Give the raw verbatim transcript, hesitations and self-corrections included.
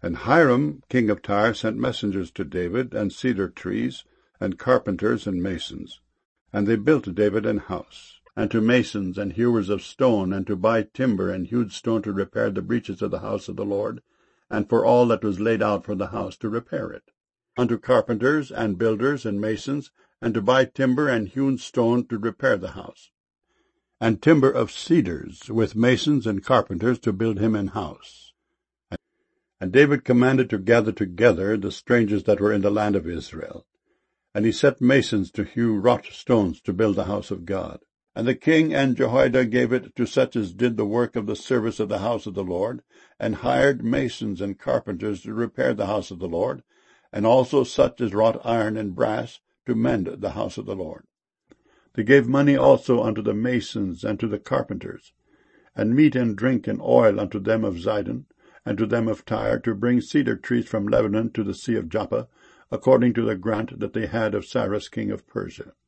And Hiram king of Tyre sent messengers to David, and cedar trees, and carpenters, and masons. And they built David an house, and to masons and hewers of stone, and to buy timber and hewed stone to repair the breaches of the house of the Lord, and for all that was laid out for the house to repair it. Unto carpenters, and builders, and masons, and to buy timber and hewn stone to repair the house. And timber of cedars, with masons and carpenters, to build him an house. And David commanded to gather together the strangers that were in the land of Israel. And he set masons to hew wrought stones to build the house of God. And the king and Jehoiada gave it to such as did the work of the service of the house of the Lord, and hired masons and carpenters to repair the house of the Lord, and also such as wrought iron and brass to mend the house of the Lord. They gave money also unto the masons and to the carpenters, and meat and drink and oil unto them of Zidon, and to them of Tyre, to bring cedar trees from Lebanon to the sea of Joppa, according to the grant that they had of Cyrus king of Persia.